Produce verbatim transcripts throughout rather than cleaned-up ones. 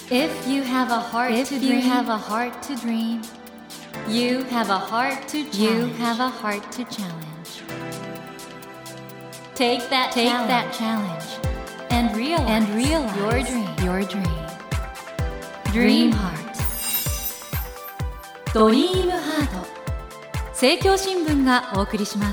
If you have a heart If to you dream, have a heart to dream, you have a heart to challenge. you have a heart to challenge. Take that Take challenge that challenge and realize, and realize your dream. your dream. Dream Dream Heart. Heart ドリームハート政教新聞がお送りします。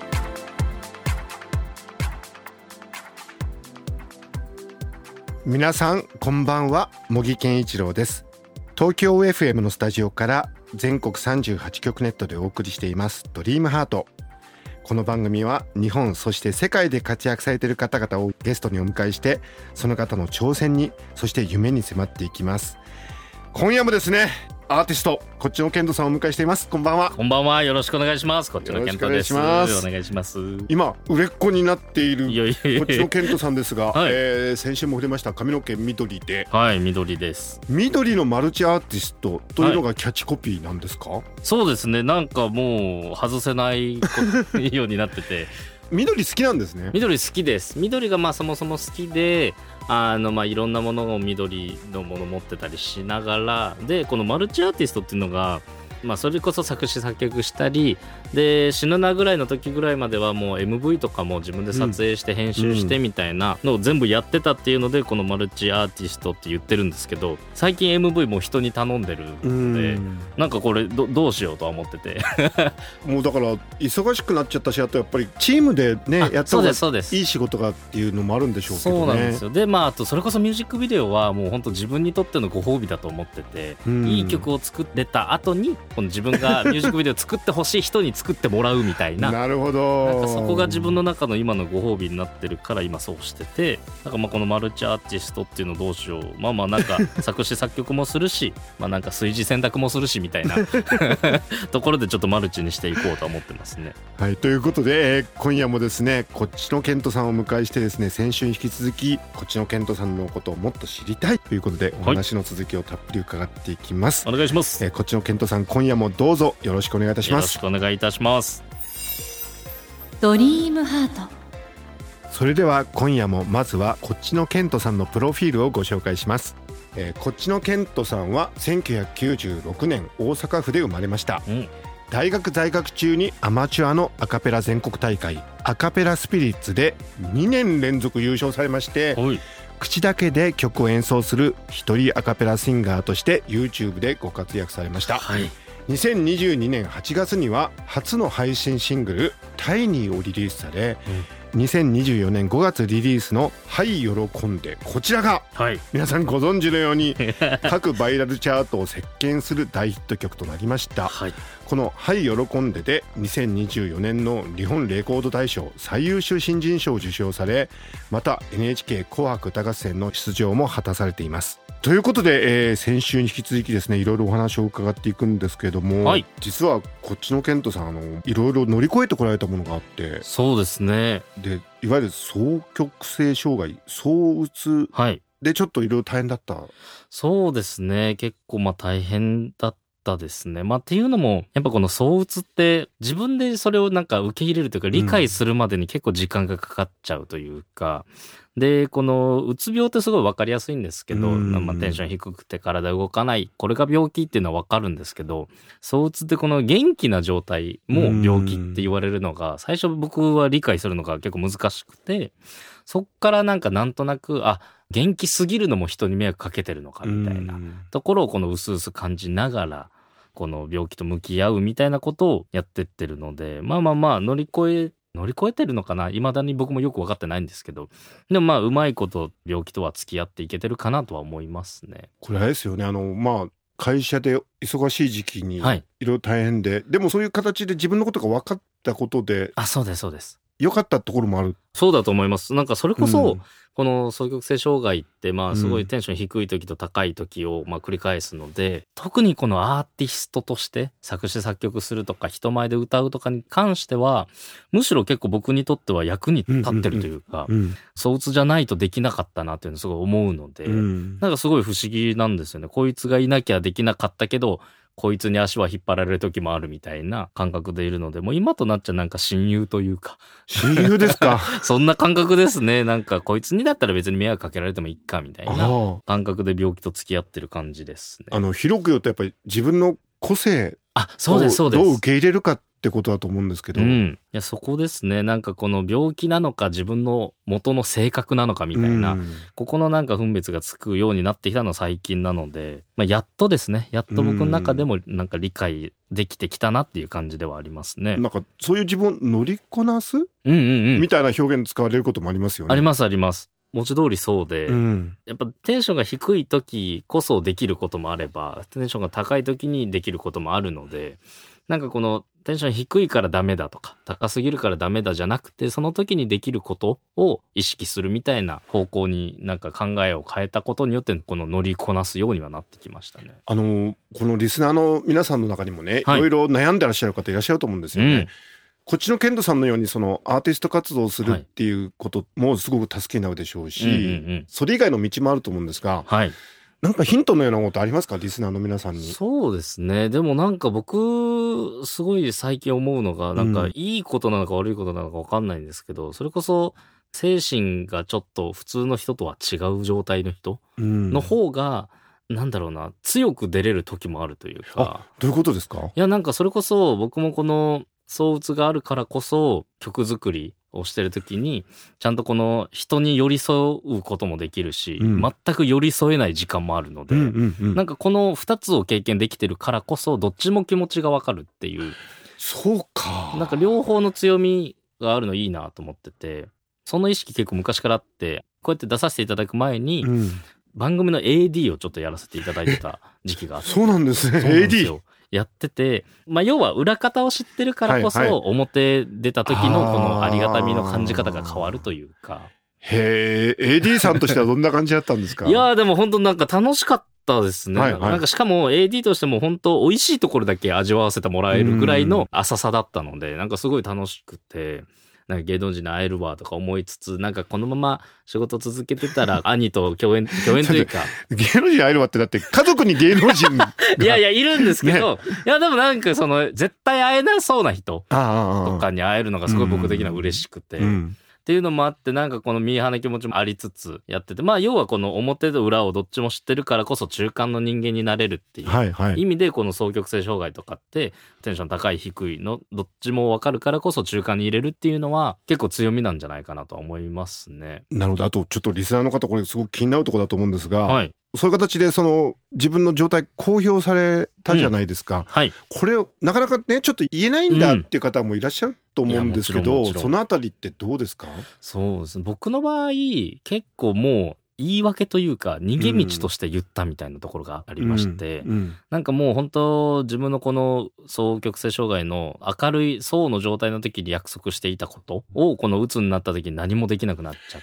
皆さんこんばんは、茂木健一郎です。東京 エフエム のスタジオから全国さんじゅうはちきょくネットでお送りしていますドリームハート。この番組は日本そして世界で活躍されている方々をゲストにお迎えして、その方の挑戦にそして夢に迫っていきます。今夜もですね、アーティストこっちのケントさんをお迎えしています。こんばんは。 こんばんは、よろしくお願いします。こっちのケントです。 よろしくお願いします。 お願いします。 今売れっ子になっているいやいやいやこっちのケントさんですが、 はいえー、先週も触れました髪の毛緑で、 はい、緑です。 緑のマルチアーティストというのがキャッチコピーなんですか？はい、 そうですね、なんかもう外せないようになってて緑好きなんですね。 緑好きです。緑がまあそもそも好きで、あのまあいろんなものを緑のもの持ってたりしながらで、このマルチアーティストっていうのがまあそれこそ作詞作曲したりで、死ぬなぐらいの時ぐらいまではもう エムブイ とかも自分で撮影して編集してみたいなのを全部やってたっていうので、このマルチアーティストって言ってるんですけど、最近 エムブイ も人に頼んでるので、なんかこれ ど, どうしようとは思っててもうだから忙しくなっちゃったし、あとやっぱりチームでねやった方がいい仕事がっていうのもあるんでしょうけどね。 そうなんですよ。でまああとそれこそミュージックビデオはもう本当自分にとってのご褒美だと思ってて、いい曲を作れた後にこの自分がミュージックビデオ作ってほしい人に作ってもらうみたいななるほど。 なんかそこが自分の中の今のご褒美になってるから今そうしてて、なんかまあこのマルチアーティストっていうのどうしよう、まあまあなんか作詞作曲もするしまあなんか炊事洗濯もするしみたいなところでちょっとマルチにしていこうと思ってますね。 はい、ということで、えー、今夜もですねこっちのケントさんをお迎えしてですね、先週に引き続きこっちのケントさんのことをもっと知りたいということで、お話の続きをたっぷり伺っていきます。 お願いします。 えー、こっちのケントさん、今夜もどうぞよろしくお願いいたします。 よろしくお願いいたします。 ドリームハート。 それでは今夜もまずはこっちのケントさんのプロフィールをご紹介します。えー、こっちのケントさんはせんきゅうひゃくきゅうじゅうろくねん大阪府で生まれました。うん、大学在学中にアマチュアのアカペラ全国大会アカペラスピリッツでにねん連続優勝されまして、口だけで曲を演奏する一人アカペラシンガーとして YouTube でご活躍されました。はい、にせんにじゅうにねんはちがつには初の配信シングルタイニーをリリースされ、うん、にせんにじゅうよねんごがつリリースのはい喜んで、こちらが、はい、皆さんご存知のように各バイラルチャートを席巻する大ヒット曲となりました。はい、このはい喜んででにせんにじゅうよねんの日本レコード大賞最優秀新人賞を受賞され、また エヌエイチケー 紅白歌合戦の出場も果たされています。ということで、えー、先週に引き続きですね、いろいろお話を伺っていくんですけれども、はい、実はこっちのケントさん、あのいろいろ乗り越えてこられたものがあって。 そうですね。 でいわゆる双極性障害、躁うつでちょっといろいろ大変だった、はい、 そうですね、結構まあ大変だったですね。まあっていうのもやっぱこの躁うつって自分でそれをなんか受け入れるというか理解するまでに結構時間がかかっちゃうというか、うん、でこのうつ病ってすごい分かりやすいんですけど、うん、まあ、テンション低くて体動かない、これが病気っていうのは分かるんですけど、躁うつってこの元気な状態も病気って言われるのが最初僕は理解するのが結構難しくて、そっからなんかなんとなくあ元気すぎるのも人に迷惑かけてるのかみたいなところをこの薄々感じながらこの病気と向き合うみたいなことをやってってるので、まあまあまあ乗り越え乗り越えてるのかな、未だに僕もよく分かってないんですけど、でもまあうまいこと病気とは付き合っていけてるかなとは思いますね。 これあれですよね、あのまあ会社で忙しい時期にいろいろ大変で、はい、でもそういう形で自分のことが分かったことで、 あ、そうですそうです、 良かったところもある。そうだと思います。なんかそれこそ、うん、この双極性障害ってまあすごいテンション低い時と高い時をまあ繰り返すので、うん、特にこのアーティストとして作詞作曲するとか人前で歌うとかに関してはむしろ結構僕にとっては役に立ってるというか、躁うつじゃないとできなかったなっていうのをすごい思うので、うん、なんかすごい不思議なんですよね。こいつがいなきゃできなかったけどこいつに足は引っ張られる時もあるみたいな感覚でいるので、もう今となっちゃなんか親友というか親友ですかそんな感覚ですね。なんかこいつにだったら別に迷惑かけられてもいいかみたいな感覚で病気と付き合ってる感じですね。 あの広く言うとやっぱり自分の個性あ、そうですそうです。 どう受け入れるかってことだと思うんですけど、 うん、いやそこですね。なんかこの病気なのか自分の元の性格なのかみたいな、うん、ここのなんか分別がつくようになってきたのは最近なので、まあ、やっとですね。やっと僕の中でもなんか理解できてきたなっていう感じではありますね。 なんかそういう自分を乗りこなす、うんうんうん、 みたいな表現使われることもありますよね。 ありますあります。文字通りそうで、 うん、 やっぱテンションが低い時こそできることもあれば、テンションが高い時にできることもあるので、なんかこのテンション低いからダメだとか高すぎるからダメだじゃなくて、その時にできることを意識するみたいな方向になんか考えを変えたことによって、この乗りこなすようにはなってきましたね。 あのこのリスナーの皆さんの中にもね、はい、いろいろ悩んでらっしゃる方いらっしゃると思うんですよね、うん、こっちのケントさんのようにそのアーティスト活動をするっていうこともすごく助けになるでしょうし、はい、うんうんうん、それ以外の道もあると思うんですが、はい、なんかヒントのようなことありますか、リスナーの皆さんに。 そうですね。でもなんか僕すごい最近思うのが、なんかいいことなのか悪いことなのか分かんないんですけど、それこそ精神がちょっと普通の人とは違う状態の人の方が、うん、なんだろうな、強く出れる時もあるというか。 あ、どういうことですか？ いや、なんかそれこそ僕もこの躁うつがあるからこそ曲作りをしてる時にちゃんとこの人に寄り添うこともできるし、うん、全く寄り添えない時間もあるので、うんうんうん、なんかこのふたつを経験できてるからこそどっちも気持ちがわかるっていう。 そうか。 なんか両方の強みがあるのいいなと思ってて、その意識結構昔からあって、こうやって出させていただく前に、うん、番組の エーディー をちょっとやらせていただいてた時期があって。 そうなんですね。エーディーやってて、まあ要は裏方を知ってるからこそ、はいはい、表出た時のこのありがたみの感じ方が変わるというか。 へえ、エーディー さんとしてはどんな感じだったんですか？ いやーでも本当なんか楽しかったですね。はいはい、なんかしかも エーディー としても本当美味しいところだけ味わわせてもらえるぐらいの浅さだったので、なんかすごい楽しくて。なんか芸能人に会えるわとか思いつつ、なんかこのまま仕事続けてたら兄と共演共演というか芸能人に会えるわってだって家族に芸能人いやいやいるんですけど、ね、いやでもなんかその絶対会えなそうな人とかに会えるのがすごい僕的には嬉しくて、うんうん、っていうのもあって、なんかこのミーハーな気持ちもありつつやってて、まあ要はこの表と裏をどっちも知ってるからこそ中間の人間になれるっていう意味で、この双極性障害とかってテンション高い低いのどっちも分かるからこそ中間に入れるっていうのは結構強みなんじゃないかなとは思いますね。 なるほど。あとちょっとリスナーの方これすごく気になるところだと思うんですが、はい、そういう形でその自分の状態公表されたじゃないですか、うん、はい、これをなかなかねちょっと言えないんだっていう方もいらっしゃると思うんですけど、うん、そのあたりってどうですか？ そうですね、僕の場合結構もう言い訳というか逃げ道として言ったみたいなところがありまして、うんうん、なんかもう本当自分のこの双極性障害の明るい層の状態の時に約束していたことをこの鬱になった時に何もできなくなっちゃって、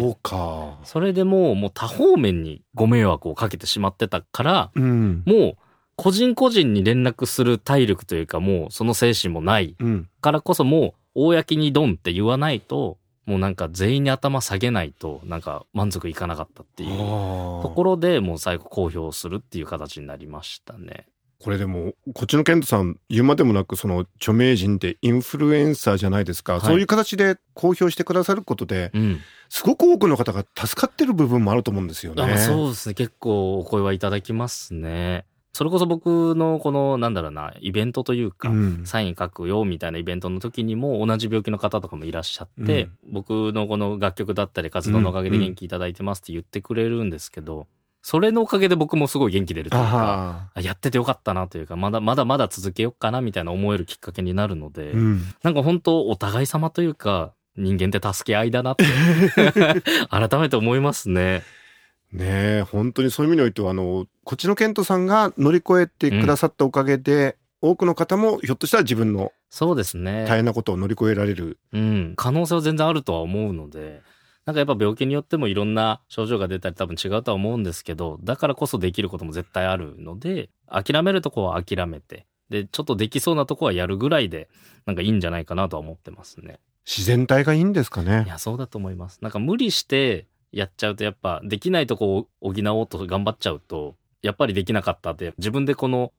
そうか、 それでもうもう多方面にご迷惑をかけてしまってたから、うん、もう個人個人に連絡する体力というかもうその精神もないからこそ、もう公にドンって言わないともうなんか全員に頭下げないとなんか満足いかなかったっていうところで、もう最後公表するっていう形になりましたね。 これでもこっちのケントさん言うまでもなくその著名人でインフルエンサーじゃないですか、はい、そういう形で公表してくださることで、うん、すごく多くの方が助かってる部分もあると思うんですよね。 あ、そうですね、結構お声はいただきますね。それこそ僕のこのなんだろうなイベントというか、うん、サイン書くよみたいなイベントの時にも同じ病気の方とかもいらっしゃって、うん、僕のこの楽曲だったり活動のおかげで元気いただいてますって言ってくれるんですけど、それのおかげで僕もすごい元気出るというか、やっててよかったなというか、まだまだまだ続けようかなみたいな思えるきっかけになるので、うん、なんか本当お互い様というか人間って助け合いだなって改めて思いますね。 ねえ、本当にそういう意味においてはあのこっちのケントさんが乗り越えてくださったおかげで、うん、多くの方もひょっとしたら自分のそうですね大変なことを乗り越えられる、 うん、可能性は全然あるとは思うので、なんかやっぱ病気によってもいろんな症状が出たり多分違うとは思うんですけど、だからこそできることも絶対あるので、諦めるとこは諦めて、でちょっとできそうなとこはやるぐらいでなんかいいんじゃないかなとは思ってますね。 自然体がいいんですかね。 いやそうだと思います。なんか無理してやっちゃうとやっぱできないとこを補おうと頑張っちゃうとやっぱりできなかったって自分でこの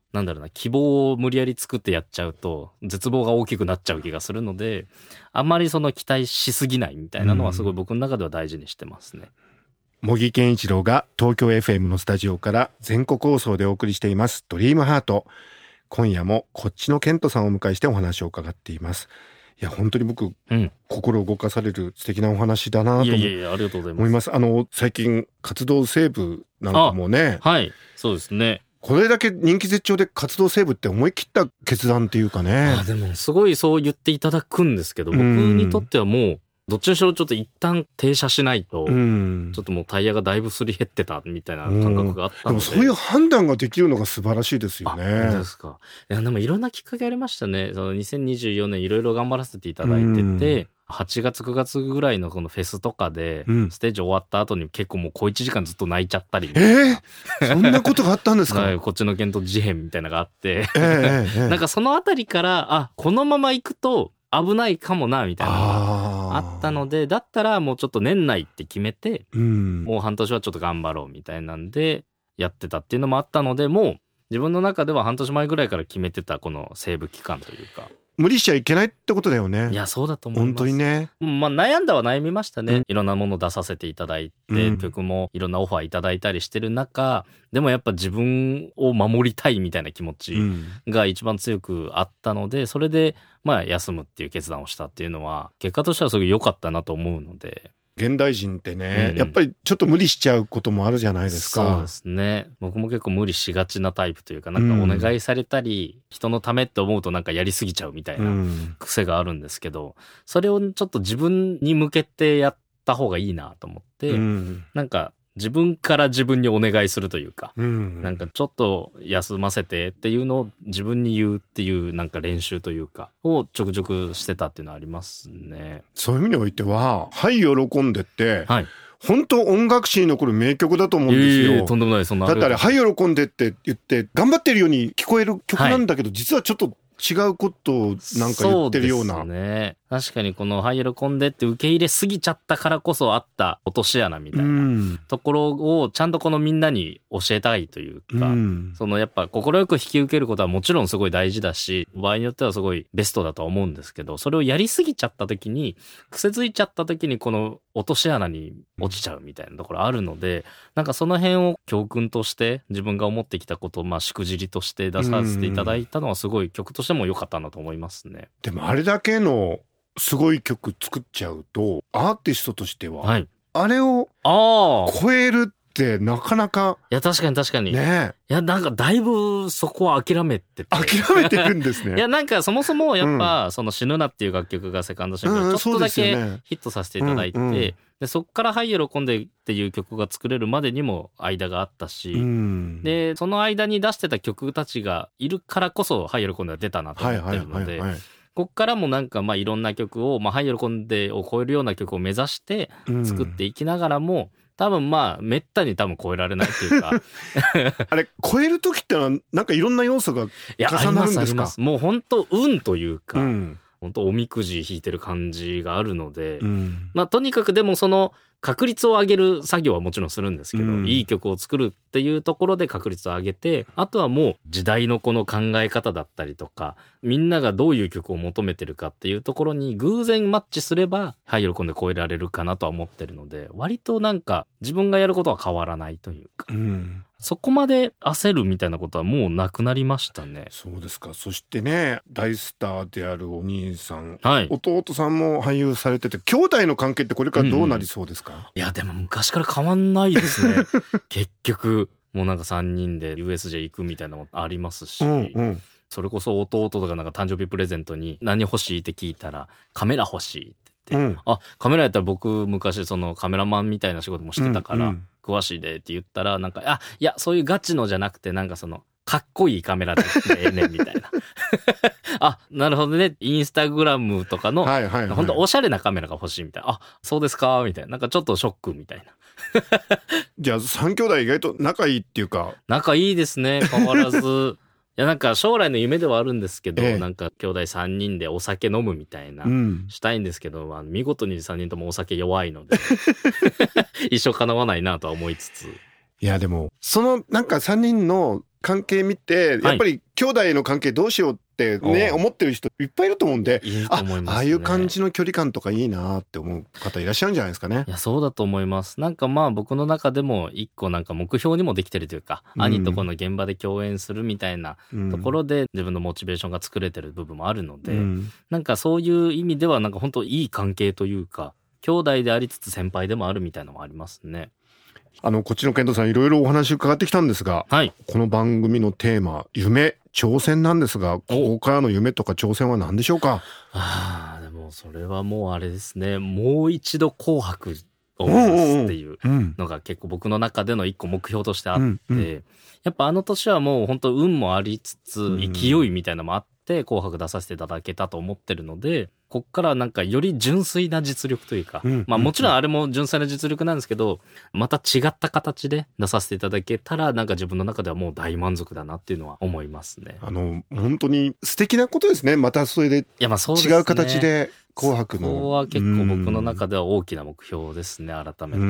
なんだろうな、希望を無理やり作ってやっちゃうと絶望が大きくなっちゃう気がするので、あんまりその期待しすぎないみたいなのはすごい僕の中では大事にしてますね。 茂木健一郎が東京 エフエム のスタジオから全国放送でお送りしていますドリームハート。今夜もこっちのケントさんをお迎えしてお話を伺っています。いや本当に僕、うん、心動かされる素敵なお話だなと思います。いやいやいや、ありがとうございます。あの最近活動セーブなんかもね、 はい、そうですね。 これだけ人気絶頂で活動セーブって思い切った決断っていうかね。 あ、でもすごいそう言っていただくんですけど、僕にとってはもうどっちにしろちょっと一旦停車しないと、うん、ちょっともうタイヤがだいぶすり減ってたみたいな感覚があったので、うん、でもそういう判断ができるのが素晴らしいですよね。 あ、そうですか。いやでもいろんなきっかけありましたね。そのにせんにじゅうよねんいろいろ頑張らせていただいてて、うんはちがつくがつぐらいのこのフェスとかで、うん、ステージ終わった後に結構もう小いちじかんずっと泣いちゃったりみたいな。 えー、そんなことがあったんですか？ こっちのケント事変みたいなのがあって、えーえー、なんかそのあたりからあこのまま行くと危ないかもなみたいなのがあったので、だったらもうちょっと年内って決めて、うん、もう半年はちょっと頑張ろうみたいなんでやってたっていうのもあったので、もう自分の中では半年前ぐらいから決めてたこのセーブ期間というか。 無理しちゃいけないってことだよね。 いやそうだと思います。 本当にね。 まあ悩んだは悩みましたね、うん、いろんなもの出させていただいて、うん、曲もいろんなオファーいただいたりしてる中でもやっぱ自分を守りたいみたいな気持ちが一番強くあったので、それでまあ休むっていう決断をしたっていうのは結果としてはすごい良かったなと思うので。 現代人ってね、うん、やっぱりちょっと無理しちゃうこともあるじゃないですか。 そうですね。僕も結構無理しがちなタイプというか、なんかお願いされたり、うん、人のためって思うとなんかやりすぎちゃうみたいな癖があるんですけど、うん、それをちょっと自分に向けてやった方がいいなと思って、うん、なんか自分から自分にお願いするというか、うん、なんかちょっと休ませてっていうのを自分に言うっていうなんか練習というかをちょくちょくしてたっていうのはありますね。 そういう意味においては「はい喜んで」って、はい、本当音楽史に残る名曲だと思うんですよ。 えー、とんでもない。そんなだってあれ「はい喜んで」って言って頑張ってるように聞こえる曲なんだけど、はい、実はちょっと違うことをなんか言ってるような。 そうですね。確かにこの「はい喜んで」って受け入れすぎちゃったからこそあった落とし穴みたいなところをちゃんとこのみんなに教えたいというか、うん、そのやっぱ快く引き受けることはもちろんすごい大事だし、場合によってはすごいベストだとは思うんですけど、それをやりすぎちゃった時に癖ついちゃった時にこの落とし穴に落ちちゃうみたいなところあるので、なんかその辺を教訓として自分が思ってきたことをまあしくじりとして出させていただいたのはすごい曲としても良かったなと思いますね。 でもあれだけのすごい曲作っちゃうとアーティストとしては、はい、あれを超えるってなかなか。 いや確かに確かにね。いやなんかだいぶそこは諦めてて諦めてるんですね。 いやなんかそもそもやっぱ、うん、その死ぬなっていう楽曲がセカンドシングル、うん、ちょっとだけヒットさせていただいて、うんうん、でそっから「はい喜んで」っていう曲が作れるまでにも間があったし、うん、でその間に出してた曲たちがいるからこそ「はい喜んで」が出たなと思ってるので、こっからもなんかまあいろんな曲を「まあ、はい喜んで」を超えるような曲を目指して作っていきながらも、うん、多分まあめったに多分超えられないっていうかあれ超える時ってのはなんかいろんな要素が重なるんですか？いやありますあります。 もう本当運というか、うん、本当おみくじ引いてる感じがあるので、うん、まあとにかくでもその確率を上げる作業はもちろんするんですけど、うん、いい曲を作るっていうところで確率を上げて、あとはもう時代のこの考え方だったりとか、みんながどういう曲を求めてるかっていうところに偶然マッチすれば、はい喜んで超えられるかなとは思ってるので、割となんか自分がやることは変わらないというか、うん、そこまで焦るみたいなことはもうなくなりましたね。 そうですか。そしてね、大スターであるお兄さん、はい、弟さんも俳優されてて、兄弟の関係ってこれからどうなりそうですか？うん、 いやでも昔から変わんないですね結局もうなんかさんにんで ユーエスジェー 行くみたいなのもありますし、うんうん、それこそ弟とかなんか誕生日プレゼントに何欲しいって聞いたらカメラ欲しいって言って、うん、あカメラやったら僕昔そのカメラマンみたいな仕事もしてたから、うんうん、詳しいでって言ったらなんかあいやそういうガチのじゃなくてなんかそのかっこいいカメラでええねんみたいなあなるほどね、インスタグラムとかの、はいはいはい、ほんとおしゃれなカメラが欲しいみたいな、あそうですかみたいな、なんかちょっとショックみたいなじゃあさん兄弟意外と仲いいっていうか。 仲いいですね変わらずいやなんか将来の夢ではあるんですけど、ええ、なんか兄弟さんにんでお酒飲むみたいな、うん、したいんですけど、まあ、見事にさんにんともお酒弱いので一生叶わないなとは思いつつ。 いやでもそのなんかさんにんの関係見てやっぱり兄弟の関係どうしようってね、思ってる人いっぱいいると思うんで、 いいと思いますね。 あ、ああいう感じの距離感とかいいなって思う方いらっしゃるんじゃないですかね。 いや、そうだと思います。なんかまあ僕の中でも一個なんか目標にもできてるというか、うん、兄とこの現場で共演するみたいなところで自分のモチベーションが作れてる部分もあるので、うん、なんかそういう意味ではなんか本当いい関係というか、兄弟でありつつ先輩でもあるみたいなのもありますね。 あのこっちの健人さんいろいろお話伺ってきたんですが、はい、この番組のテーマ夢挑戦なんですが、ここからの夢とか挑戦は何でしょうか？ ああ、でもそれはもうあれですね、もう一度紅白を目指すっていうのが結構僕の中での一個目標としてあって、うんうん、やっぱあの年はもう本当運もありつつ勢いみたいなのもあって紅白出させていただけたと思ってるので、こっからなんかより純粋な実力というか、うん、まあもちろんあれも純粋な実力なんですけど、また違った形で出させていただけたらなんか自分の中ではもう大満足だなっていうのは思いますね。 あの本当に素敵なことですね。またそれで違う形で紅白の、 そこは結構僕の中では大きな目標ですね。改めて、うん、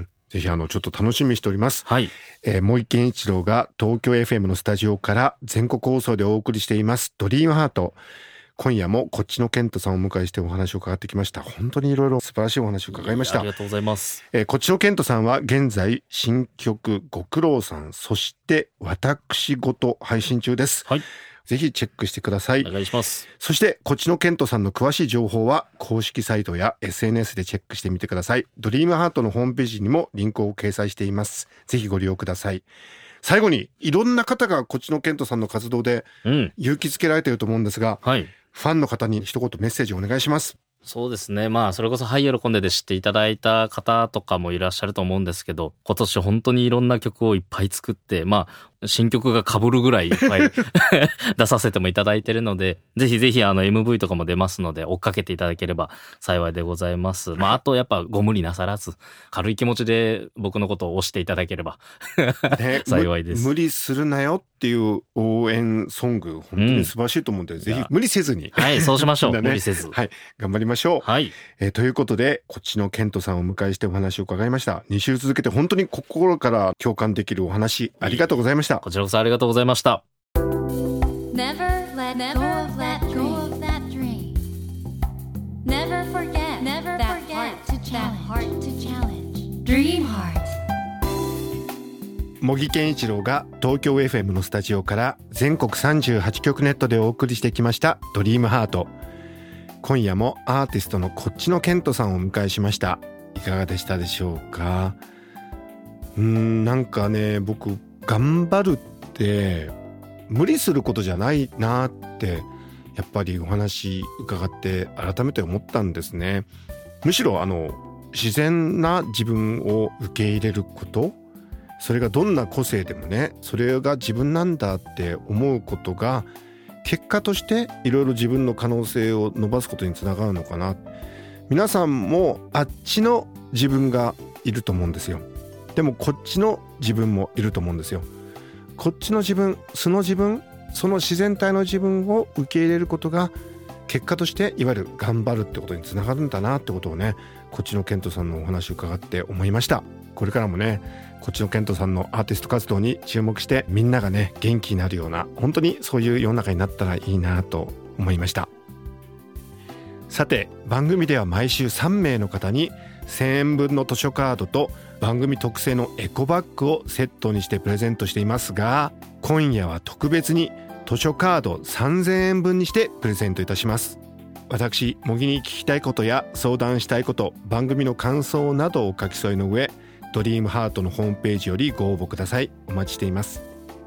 ぜひあのちょっと楽しみにしております。 はい、 えー、森健一郎が東京 エフエム のスタジオから全国放送でお送りしていますドリームハート。今夜もこっちの健人さんをお迎えしてお話を伺ってきました。本当にいろいろ素晴らしいお話を伺いました。 ありがとうございます。 えー、こっちの健人さんは現在新曲ご苦労さん、そして私ごと配信中です。 はい、 ぜひチェックしてください。 お願いします。 そしてこっちの健人さんの詳しい情報は公式サイトや エスエヌエス でチェックしてみてください。ドリームハートのホームページにもリンクを掲載しています。ぜひご利用ください。最後にいろんな方がこっちの健人さんの活動で勇気づけられていると思うんですが、うん、はい、ファンの方に一言メッセージをお願いします。 そうですね。まあ、それこそはい喜んでで知っていただいた方とかもいらっしゃると思うんですけど、今年本当にいろんな曲をいっぱい作って、まあ、新曲が被るぐらいいっぱい出させてもいただいてるので、ぜひぜひあの エムブイ とかも出ますので、追っかけていただければ幸いでございます。まあ、あとやっぱご無理なさらず、軽い気持ちで僕のことを推していただければね、幸いです。 無理するなよっていう応援ソング、本当に素晴らしいと思うので、うん、ぜひ無理せずに。 はい、そうしましょう。ね、無理せず。 はい、頑張りましょう。 はい。 えー、ということで、こっちの健人さんをお迎えしてお話を伺いました。に週続けて本当に心から共感できるお話、ありがとうございました。 こちらこそありがとうございました。 Never let go of that dream. Never forget that heart to challenge. Dream Heart. 茂木健一郎が東京 エフエム のスタジオから全国さんじゅうはちきょくネットでお送りしてきましたドリームハート。今夜もアーティストのこっちの健人さんをお迎えしました。いかがでしたでしょうか？うーん、なんかね、僕頑張るって無理することじゃないなってやっぱりお話伺って改めて思ったんですね。むしろあの自然な自分を受け入れること、それがどんな個性でもね、それが自分なんだって思うことが結果としていろいろ自分の可能性を伸ばすことにつながるのかな。皆さんもあっちの自分がいると思うんですよ。でもこっちの自分もいると思うんですよ。こっちの自分、その自分、その自然体の自分を受け入れることが結果としていわゆる頑張るってことにつながるんだなってことをね、こっちの健人さんのお話を伺って思いました。これからもね、こっちの健人さんのアーティスト活動に注目して、みんながね元気になるような、本当にそういう世の中になったらいいなと思いました。さて、番組では毎週さんめいの方にせんえんぶんの図書カードと番組特製のエコバッグをセットにしてプレゼントしていますが、今夜は特別に図書カードさんぜんえんぶんにしてプレゼントいたします。私、茂木に聞きたいことや相談したいこと、番組の感想などを書き添えの上、ドリームハートのホームページよりご応募ください。お待ちしています。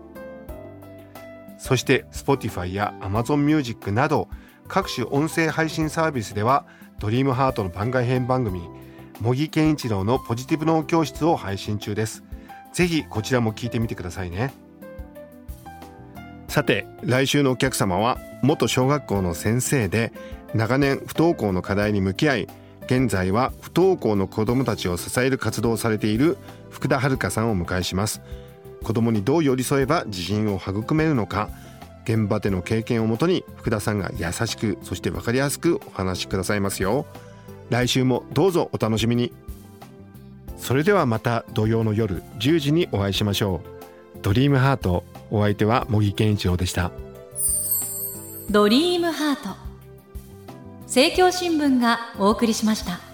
そして Spotify や Amazon Music など各種音声配信サービスではドリームハートの番外編番組茂木健一郎のポジティブ脳教室を配信中です。ぜひこちらも聞いてみてくださいね。さて、来週のお客様は元小学校の先生で長年不登校の課題に向き合い、現在は不登校の子どもたちを支える活動をされている福田遥さんをお迎えします。子どもにどう寄り添えば自信を育めるのか、現場での経験をもとに福田さんが優しく、そして分かりやすくお話しくださいますよ。来週もどうぞお楽しみに。それではまた土曜の夜じゅうじにお会いしましょう。ドリームハート。 お相手は茂木健一郎でした。 ドリームハート、政教新聞がお送りしました。